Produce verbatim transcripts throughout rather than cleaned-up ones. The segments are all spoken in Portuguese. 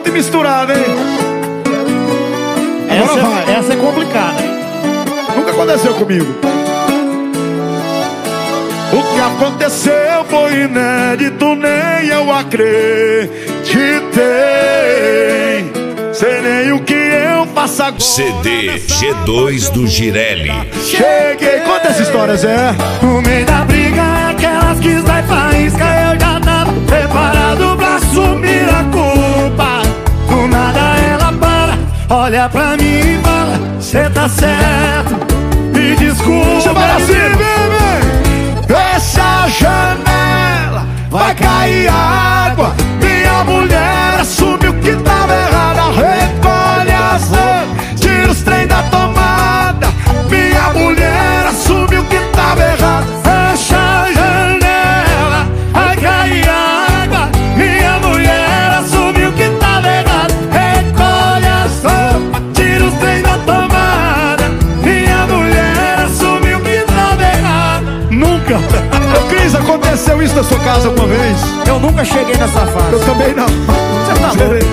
junto e misturado, hein? Agora essa, vai. Essa é complicada, hein? Nunca aconteceu comigo. O que aconteceu foi inédito, nem eu acreditei. Sei nem o que eu faço agora. C D G dois do Girelli. Cheguei, conta essa história, Zé. No meio da briga, aquelas que vai faísca, eu já tava preparado pra assumir a culpa. Do nada ela para, olha pra mim e fala: cê tá certo, me desculpa. Chama assim, bebê. Fecha a janela, vai cair água. Minha mulher assumiu que tava errada. Recolhe as roupas, tira os trem da tomada. Minha mulher assumiu que tava errada. Fecha a janela, vai cair água. Minha mulher assumiu que tava errado. Recolhe as roupas, tira os trem da tomada. Minha mulher assumiu que tava errado. Nunca. Ô Cris, aconteceu isso na sua casa uma vez? Eu nunca cheguei nessa fase. Eu também não. Você tá louco?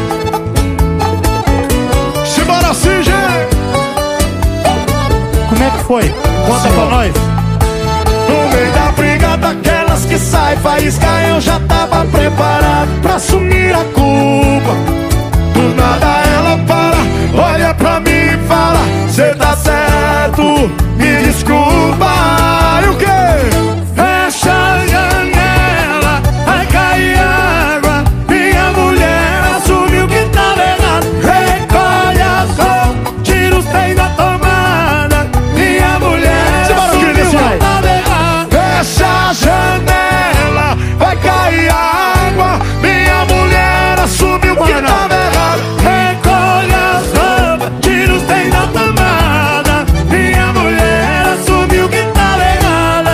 Simbora assim, gente. Como é que foi? Conta pra nós. No meio da briga daquelas que sai faísca, eu já tava preparado pra assumir a culpa. Do nada ela para, olha pra mim e fala: cê tá certo, me desculpa. E o quê? Fecha a janela, vai cair água. Minha mulher assumiu que tava errado. Recolhe as roupas, tira os trem da tomada. Minha mulher assumiu que tava errado. Fecha a janela, vai cair água. Minha mulher assumiu que tava errado. Recolhe as roupas, tira os trem da tomada. Minha mulher assumiu que tava errada.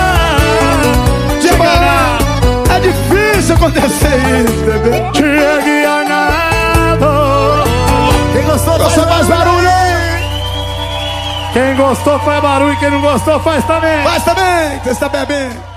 É difícil acontecer isso, bebê. Chegue a nada. Quem gostou Você faz faz barulho, hein? Quem gostou faz barulho, quem não gostou faz também. Faz também, você está bebendo.